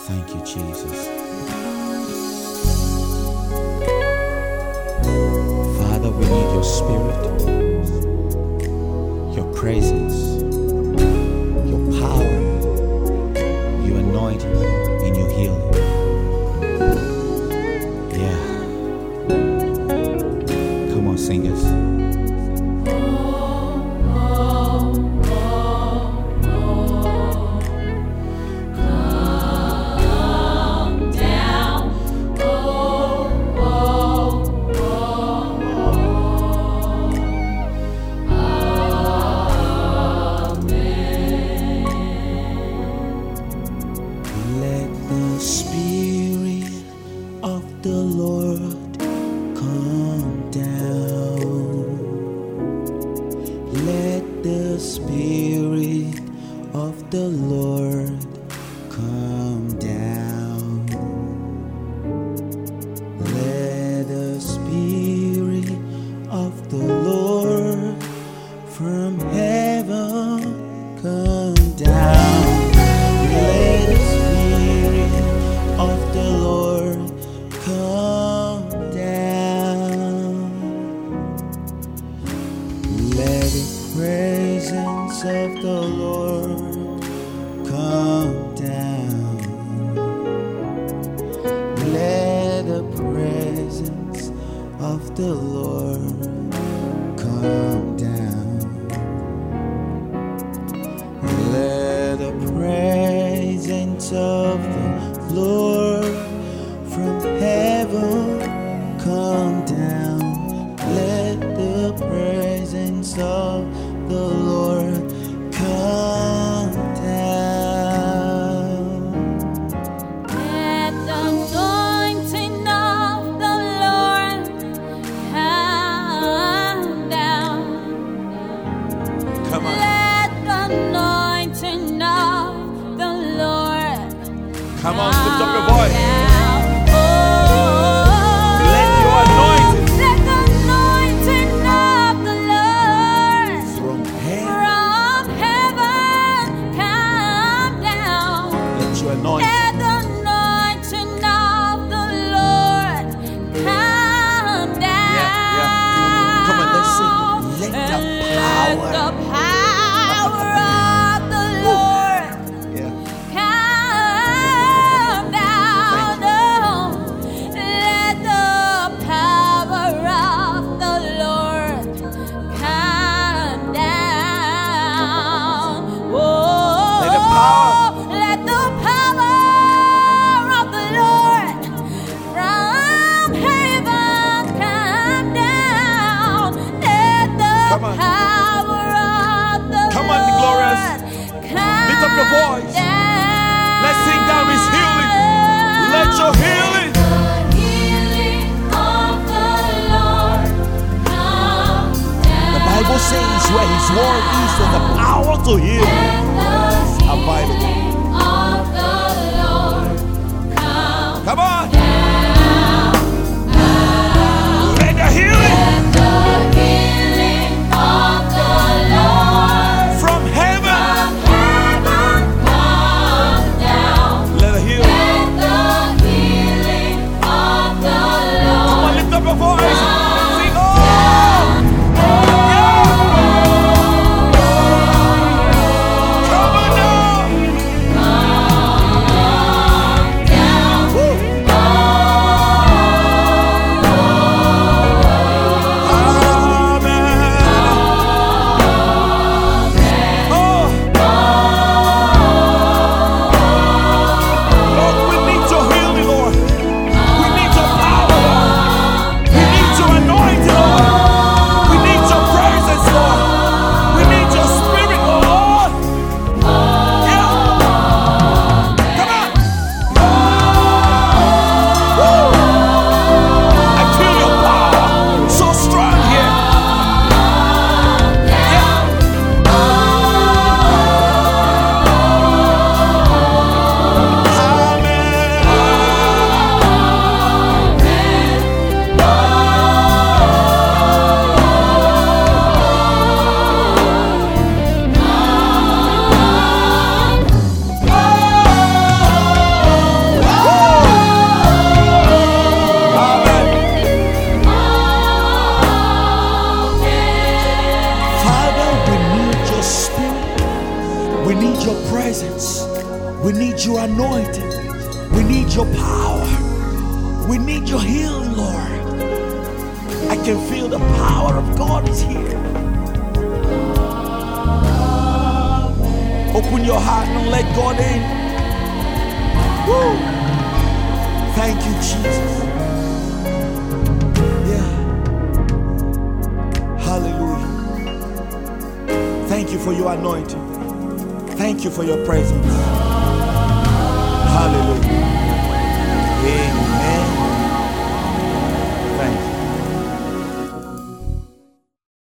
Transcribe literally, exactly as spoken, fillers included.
Thank you, Jesus. Father, we need your spirit, your presence, your power, your anointing, and your healing. Yeah. Come on, singers. The Spirit of the Lord come down. Let the Spirit of the Lord from heaven come down. Let the Spirit of the Lord come down. Let the presence of the Lord come down. Let the presence of the Lord come down. Let the presence of the Lord from heaven come down. Let the presence of the Lord come down. Let the anointing of the Lord come down. Come on. Let the anointing of the Lord Come on, lift up your voice. down. Let your anointing Let the anointing of the Lord from heaven. from heaven come down. Let your anointing. Let the anointing of the Lord come down. Yeah, yeah. Come on, let's sing. Let the Let power. the power of the Lord Yeah. come down. Oh, let the power of the Lord come down. Oh, Let the power. let the power of the Lord from heaven come down. Let the Come on. power of the Come on, Lord glorious. come Lift up your voice. down. Let's sing down his healing. Let your healing. The healing of the Lord come down. The Bible says where his word is, there's the power to heal. Available. Of the Lord come Come on. down. Let the healing The healing of the Lord from heaven. from heaven come down. Let the healing. Let the healing of the Come on, Lord lift up your voice. Sing, oh. Come on now. come down. Woo. Oh, your presence. We need your anointing. We need your power. We need your healing, Lord. I can feel the power of God is here. Open your heart and let God in. Woo! Thank you, Jesus. Yeah. Hallelujah. Thank you for your anointing. Thank you for your presence. Hallelujah. Amen.